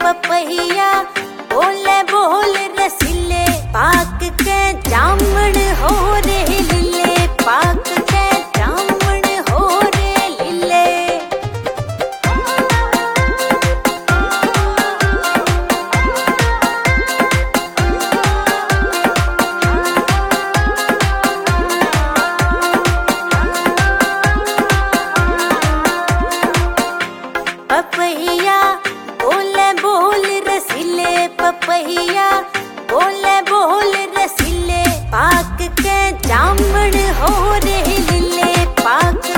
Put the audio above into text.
पपैया बोले बोल रसीले, पाक के जामन हो रे लीले, पाक के जामन हो रे लीले। पपैया बोले बोल रसीले, पपैया बोले बोल रसीले, पाक के जामन हो रे लीले, पाक